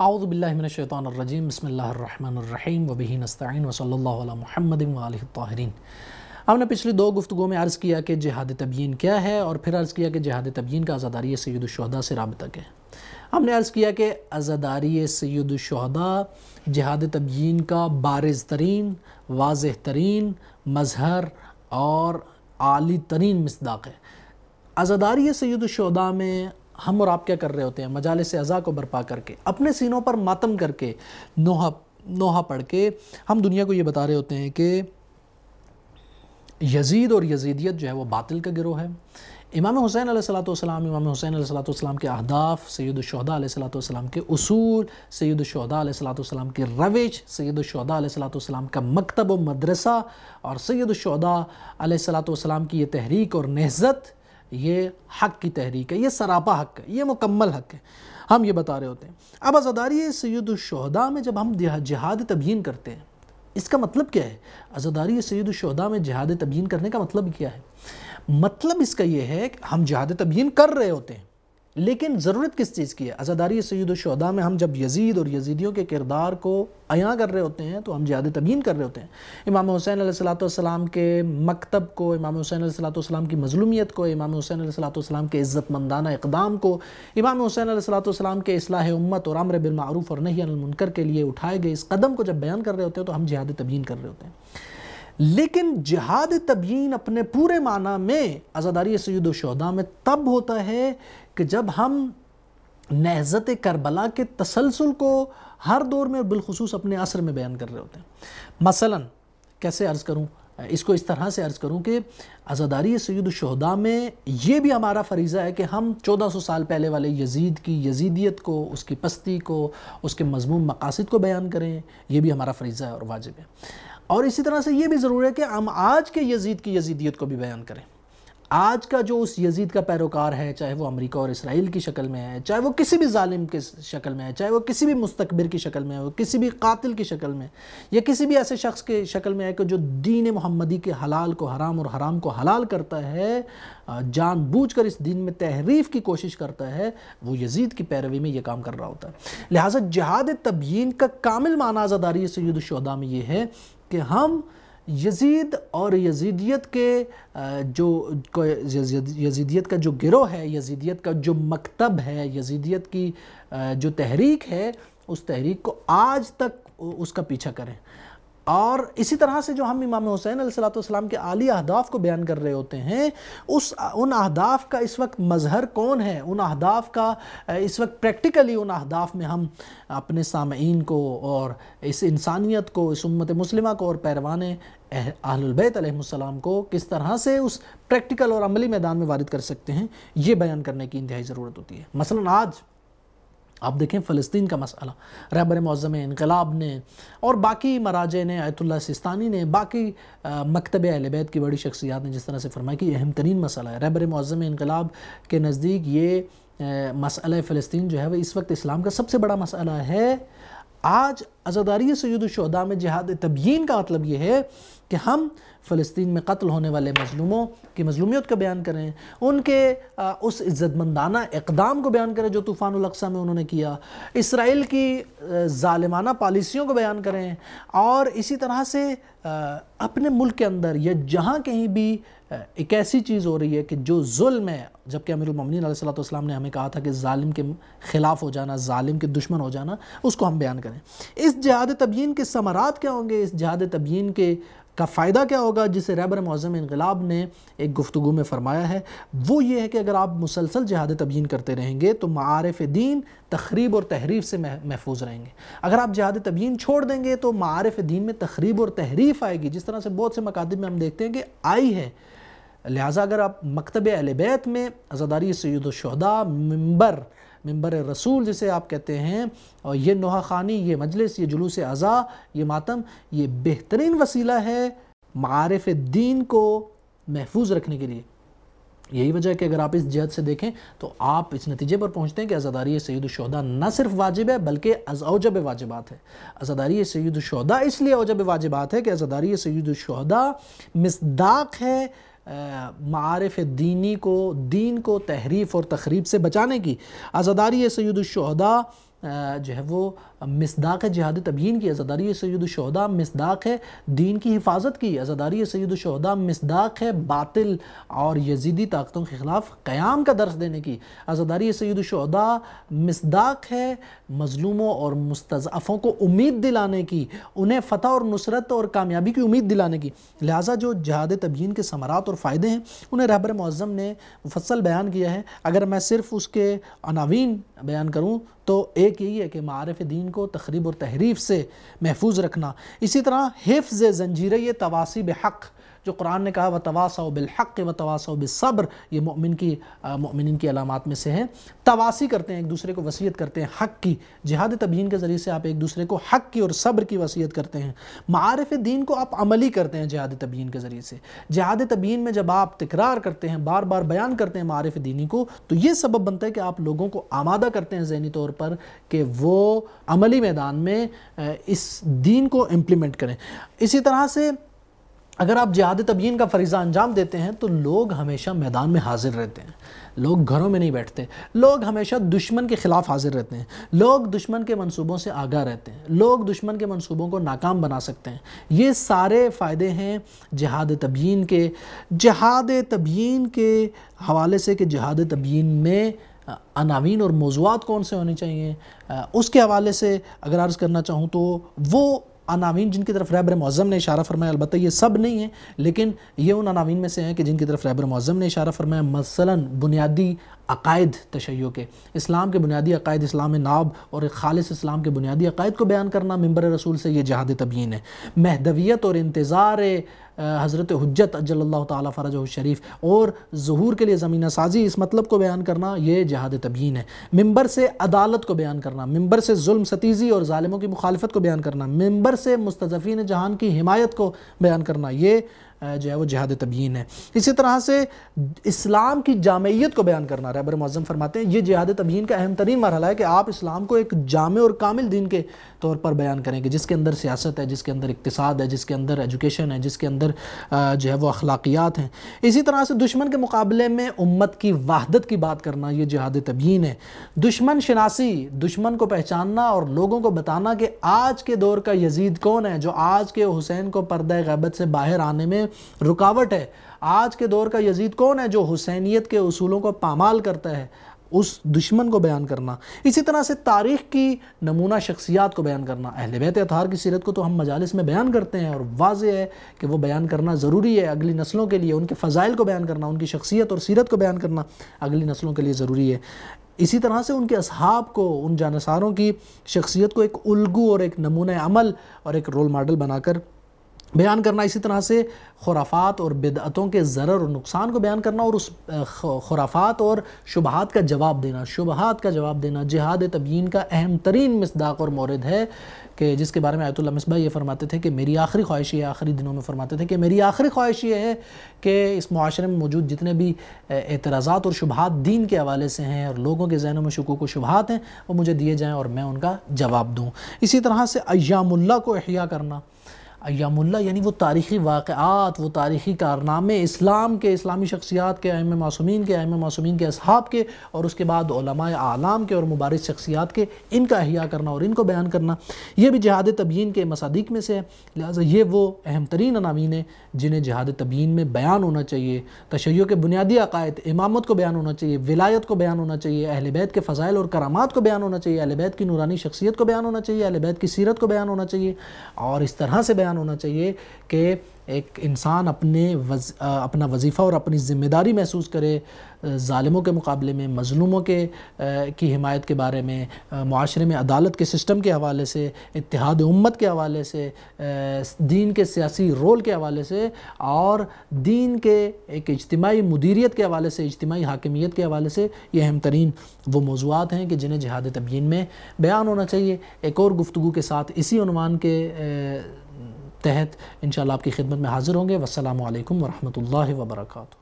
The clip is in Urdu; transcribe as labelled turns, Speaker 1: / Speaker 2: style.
Speaker 1: اعوذ باللہ من الشیطان الرجیم بسم اللہ الرحمن الرحیم وبہ نستعین وصلی اللہ علی محمد وآلہ الطاہرین۔ ہم نے پچھلی دو گفتگو میں عرض کیا کہ جہاد تبیین کیا ہے، اور پھر عرض کیا کہ جہاد تبیین کا عزاداری سید الشہداء سے رابطہ کیا ہے۔ ہم نے عرض کیا کہ عزاداری سید الشہداء جہاد تبیین کا بارز ترین، واضح ترین مظہر اور عالی ترین مصداق ہے۔ عزاداری سید الشہداء میں ہم اور آپ کیا کر رہے ہوتے ہیں؟ مجالس عزا کو برپا کر کے، اپنے سینوں پر ماتم کر کے، نوحہ پڑھ کے ہم دنیا کو یہ بتا رہے ہوتے ہیں کہ یزید اور یزیدیت جو ہے وہ باطل کا گروہ ہے۔ امام حسین علیہ السلام کے اہداف، سید الشہداء علیہ السلام کے اصول، سید الشہداء علیہ السلام کی روش، سید الشہداء علیہ السلام کا مکتب و مدرسہ، اور سید الشہداء علیہ السلام کی یہ تحریک اور نہضت، یہ حق کی تحریک ہے، یہ سراپا حق ہے، یہ مکمل حق ہے، ہم یہ بتا رہے ہوتے ہیں۔ اب عزاداری سید الشہداء میں جب ہم جہاد تبیین کرتے ہیں، اس کا مطلب کیا ہے؟ عزاداری سید الشہداء میں جہاد تبیین کرنے کا مطلب کیا ہے؟ مطلب اس کا یہ ہے کہ ہم جہاد تبیین کر رہے ہوتے ہیں، لیکن ضرورت کس چیز کی ہے؟ عزاداری سید الشہداء میں ہم جب یزید اور یزیدیوں کے کردار کو عیاں کر رہے ہوتے ہیں تو ہم جہاد تبیین کر رہے ہوتے ہیں۔ امام حسین علیہ السلام کے مکتب کو، امام حسین علیہ السلام کی مظلومیت کو، امام حسین علیہ السلام کے عزت مندانہ اقدام کو، امام حسین علیہ السلام کے اصلاح امت اور امر بالمعروف اور نہی عن المنکر کے لیے اٹھائے گئے اس قدم کو جب بیان کر رہے ہوتے ہیں تو ہم جہاد تبیین کر رہے ہوتے ہیں۔ لیکن جہاد تبیین اپنے پورے معنی میں عزاداری سید الشہداء میں تب ہوتا ہے کہ جب ہم نہضت کربلا کے تسلسل کو ہر دور میں اور بالخصوص اپنے عصر میں بیان کر رہے ہوتے ہیں۔ مثلا کیسے عرض کروں؟ اس کو اس طرح سے عرض کروں کہ عزاداری سید الشہداء میں یہ بھی ہمارا فریضہ ہے کہ ہم 1400 سال پہلے والے یزید کی یزیدیت کو، اس کی پستی کو، اس کے مذموم مقاصد کو بیان کریں، یہ بھی ہمارا فریضہ ہے اور واجب ہے۔ اور اسی طرح سے یہ بھی ضروری ہے کہ ہم آج کے یزید کی یزیدیت کو بھی بیان کریں۔ آج کا جو اس یزید کا پیروکار ہے، چاہے وہ امریکہ اور اسرائیل کی شکل میں ہے، چاہے وہ کسی بھی ظالم کی شکل میں ہے، چاہے وہ کسی بھی مستکبر کی شکل میں ہے، وہ کسی بھی قاتل کی شکل میں، یا کسی بھی ایسے شخص کی شکل میں ہے کہ جو دین محمدی کے حلال کو حرام اور حرام کو حلال کرتا ہے، جان بوجھ کر اس دین میں تحریف کی کوشش کرتا ہے، وہ یزید کی پیروی میں یہ کام کر رہا ہوتا ہے۔ لہٰذا جہاد تبیین کا کامل معنی عزاداری سید الشہداء میں یہ ہے کہ ہم یزید اور یزیدیت کے یزیدیت کا جو گروہ ہے، یزیدیت کا جو مکتب ہے، یزیدیت کی جو تحریک ہے، اس تحریک کو آج تک اس کا پیچھا کریں۔ اور اسی طرح سے جو ہم امام حسین علیہ السلام کے عالی اہداف کو بیان کر رہے ہوتے ہیں، ان اہداف کا اس وقت مظہر کون ہے؟ ان اہداف کا اس وقت پریکٹیکلی ان اہداف میں ہم اپنے سامعین کو اور اس انسانیت کو، اس امت مسلمہ کو اور پیروان اہل البیت علیہ السلام کو کس طرح سے اس پریکٹیکل اور عملی میدان میں وارد کر سکتے ہیں، یہ بیان کرنے کی انتہائی ضرورت ہوتی ہے۔ مثلا آج آپ دیکھیں فلسطین کا مسئلہ، رہبر معظم انقلاب نے اور باقی مراجع نے، آیت اللہ سستانی نے، باقی مکتب اہل بیت کی بڑی شخصیات نے جس طرح سے فرمایا کہ یہ اہم ترین مسئلہ ہے۔ رہبر معظم انقلاب کے نزدیک یہ مسئلہ فلسطین جو ہے وہ اس وقت اسلام کا سب سے بڑا مسئلہ ہے۔ آج عزاداری سید الشہداء میں جہاد تبیین کا مطلب یہ ہے کہ ہم فلسطین میں قتل ہونے والے مظلوموں کی مظلومیت کو بیان کریں، ان کے اس عزت مندانہ اقدام کو بیان کریں جو طوفان الاقصی میں انہوں نے کیا، اسرائیل کی ظالمانہ پالیسیوں کو بیان کریں، اور اسی طرح سے اپنے ملک کے اندر یا جہاں کہیں بھی ایک ایسی چیز ہو رہی ہے کہ جو ظلم ہے، جبکہ امیر المومنین علیہ السلام نے ہمیں کہا تھا کہ ظالم کے خلاف ہو جانا، ظالم کے دشمن ہو جانا، اس کو ہم بیان کریں۔ اس جہاد تبیین کے ثمرات کیا ہوں گے؟ اس جہاد تبیین کا فائدہ کیا ہوگا جسے رہبر معظم انقلاب نے ایک گفتگو میں فرمایا ہے؟ وہ یہ ہے کہ اگر آپ مسلسل جہاد تبیین کرتے رہیں گے تو معارف دین تخریب اور تحریف سے محفوظ رہیں گے۔ اگر آپ جہاد تبیین چھوڑ دیں گے تو معارف دین میں تخریب اور تحریف آئے گی، جس طرح سے بہت سے مکاتب میں ہم دیکھتے ہیں کہ آئی ہے۔ لہٰذا اگر آپ مکتب اہل بیت میں عزاداری سید الشہداء، ممبر رسول جسے آپ کہتے ہیں، اور یہ نوحہ خوانی، یہ مجلس، یہ جلوس عزا، یہ ماتم، یہ بہترین وسیلہ ہے معارف دین کو محفوظ رکھنے کے لیے۔ یہی وجہ ہے کہ اگر آپ اس جہت سے دیکھیں تو آپ اس نتیجے پر پہنچتے ہیں کہ عزاداری سید الشہداء نہ صرف واجب ہے بلکہ از اوجب واجبات ہے۔ عزاداری سید الشہداء اس لیے اوجب واجبات ہے کہ عزاداری سید الشہداء مصداق ہے معارف دین کو تحریف اور تخریب سے بچانے کی۔ عزاداری سید الشہداء جو ہے وہ مصداق ہے جہاد تبیین کی، عزاداری سید الشہداء مصداق ہے دین کی حفاظت کی، عزاداری سید الشہداء مصداق ہے باطل اور یزیدی طاقتوں کے خلاف قیام کا درس دینے کی، عزاداری سید الشہداء مصداق ہے مظلوموں اور مستضعفوں کو امید دلانے کی، انہیں فتح اور نصرت اور کامیابی کی امید دلانے کی۔ لہٰذا جو جہاد تبیین کے ثمرات اور فائدے ہیں انہیں رہبر معظم نے مفصل بیان کیا ہے۔ اگر میں صرف اس کے عناوین بیان کروں تو ایک یہی ہے کہ معارف دین کو تخریب اور تحریف سے محفوظ رکھنا، اسی طرح حفظ زنجیرہ تواصی بحق، جو قرآن نے کہا وَتَوَاصَوْا بِالْحَقِّ وَتَوَاصَوْا بِالصَّبْرِ، یہ مومنین کی علامات میں سے ہے۔ تواصی کرتے ہیں، ایک دوسرے کو وصیت کرتے ہیں حق کی، جہاد تبیین کے ذریعے سے آپ ایک دوسرے کو حق کی اور صبر کی وصیت کرتے ہیں۔ معارف دین کو آپ عملی کرتے ہیں جہاد تبیین کے ذریعے سے۔ جہاد تبیین میں جب آپ تکرار کرتے ہیں، بار بار بیان کرتے ہیں معارف دینی کو، تو یہ سبب بنتا ہے کہ آپ لوگوں کو آمادہ کرتے ہیں ذہنی طور پر کہ وہ عملی میدان میں اس دین کو امپلیمنٹ کریں۔ اسی طرح سے اگر آپ جہاد تبیین کا فریضہ انجام دیتے ہیں تو لوگ ہمیشہ میدان میں حاضر رہتے ہیں، لوگ گھروں میں نہیں بیٹھتے، لوگ ہمیشہ دشمن کے خلاف حاضر رہتے ہیں، لوگ دشمن کے منصوبوں سے آگاہ رہتے ہیں، لوگ دشمن کے منصوبوں کو ناکام بنا سکتے ہیں۔ یہ سارے فائدے ہیں جہاد تبیین کے۔ جہاد تبیین کے حوالے سے کہ جہاد تبیین میں عناوین اور موضوعات کون سے ہونے چاہیے، اس کے حوالے سے اگر عرض کرنا چاہوں تو وہ عناوین جن کی طرف رہبر معظم نے اشارہ فرمایا، البتہ یہ سب نہیں ہیں لیکن یہ ان عناوین میں سے ہیں کہ جن کی طرف رہبر معظم نے اشارہ فرمایا، مثلا بنیادی عقائد تشیع کے، اسلام کے بنیادی عقائد، اسلام ناب اور ایک خالص اسلام کے بنیادی عقائد کو بیان کرنا ممبر رسول سے، یہ جہاد تبیین ہے۔ مہدویت اور انتظار حضرت حجت اجل اللہ تعالیٰ فرجہ الشریف اور ظہور کے لیے زمینہ سازی، اس مطلب کو بیان کرنا، یہ جہاد تبیین ہے۔ ممبر سے عدالت کو بیان کرنا، ممبر سے ظلم ستیزی اور ظالموں کی مخالفت کو بیان کرنا، ممبر سے مستضعفین جہان کی حمایت کو بیان کرنا، یہ جو ہے وہ جہاد تبیین ہے۔ اسی طرح سے اسلام کی جامعیت کو بیان کرنا، رہبر معظم فرماتے ہیں یہ جہاد تبیین کا اہم ترین مرحلہ ہے کہ آپ اسلام کو ایک جامع اور کامل دین کے طور پر بیان کریں گے، جس کے اندر سیاست ہے، جس کے اندر اقتصاد ہے، جس کے اندر ایجوکیشن ہے، جس کے اندر جو ہے وہ اخلاقیات ہیں۔ اسی طرح سے دشمن کے مقابلے میں امت کی وحدت کی بات کرنا، یہ جہاد تبیین ہے۔ دشمن شناسی، دشمن کو پہچاننا اور لوگوں کو بتانا کہ آج کے دور کا یزید کون ہے جو آج کے حسین کو پردہ غیبت سے باہر آنے میں رکاوٹ ہے، آج کے دور کا یزید کون ہے جو حسینیت کے اصولوں کو پامال کرتا ہے، اس دشمن کو بیان کرنا۔ اسی طرح سے تاریخ کی نمونہ شخصیات کو بیان کرنا، اہل بیت اطہار کی سیرت کو تو ہم مجالس میں بیان کرتے ہیں اور واضح ہے کہ وہ بیان کرنا ضروری ہے اگلی نسلوں کے لیے، ان کے فضائل کو بیان کرنا، ان کی شخصیت اور سیرت کو بیان کرنا اگلی نسلوں کے لیے ضروری ہے۔ اسی طرح سے ان کے اصحاب کو، ان جانصاروں کی شخصیت کو ایک الگو اور ایک نمونہ عمل اور ایک رول ماڈل بنا کر بیان کرنا۔ اسی طرح سے خرافات اور بدعتوں کے ضرر اور نقصان کو بیان کرنا اور اس خرافات اور شبہات کا جواب دینا، جہاد تبیین کا اہم ترین مصداق اور مورد ہے کہ جس کے بارے میں آیت اللہ مصباح یہ فرماتے تھے کہ میری آخری خواہش یہ ہے، آخری دنوں میں فرماتے تھے کہ میری آخری خواہش یہ ہے کہ اس معاشرے میں موجود جتنے بھی اعتراضات اور شبہات دین کے حوالے سے ہیں اور لوگوں کے ذہنوں میں شکوک و شبہات ہیں وہ مجھے دیے جائیں اور میں ان کا جواب دوں۔ اسی طرح سے ایام اللہ کو احیاء کرنا، ایام اللہ یعنی وہ تاریخی واقعات، وہ تاریخی کارنامے اسلام کے، اسلامی شخصیات کے، ائمہ معصومین کے اصحاب کے اور اس کے بعد علماء اعلام کے اور مبارز شخصیات کے، ان کا احیاء کرنا اور ان کو بیان کرنا، یہ بھی جہاد تبیین کے مصادیق میں سے ہے۔ لہٰذا یہ وہ اہم ترین عناوین ہیں جنہیں جہاد تبیین میں بیان ہونا چاہیے۔ تشیع کے بنیادی عقائد، امامت کو بیان ہونا چاہیے، ولایت کو بیان ہونا چاہیے، اہل بیت کے فضائل اور کرامات کو بیان ہونا چاہیے، اہل بیت کی نورانی شخصیت کو بیان ہونا چاہیے، اہل بیت کی سیرت کو بیان ہونا چاہیے، اور اس طرح سے بیان ہونا چاہیے کہ ایک انسان اپنا وظیفہ اور اپنی ذمہ داری محسوس کرے، ظالموں کے مقابلے میں، مظلوموں کی حمایت کے بارے میں، معاشرے میں عدالت کے سسٹم کے حوالے سے، اتحاد امت کے حوالے سے، دین کے سیاسی رول کے حوالے سے اور دین کے ایک اجتماعی مدیریت کے حوالے سے، اجتماعی حاکمیت کے حوالے سے، یہ اہم ترین وہ موضوعات ہیں کہ جنہیں جہاد تبیین میں بیان ہونا چاہیے۔ ایک اور گفتگو کے ساتھ اسی عنوان کے تحت انشاءاللہ آپ کی خدمت میں حاضر ہوں گے۔ والسلام علیکم ورحمۃ اللہ وبرکاتہ۔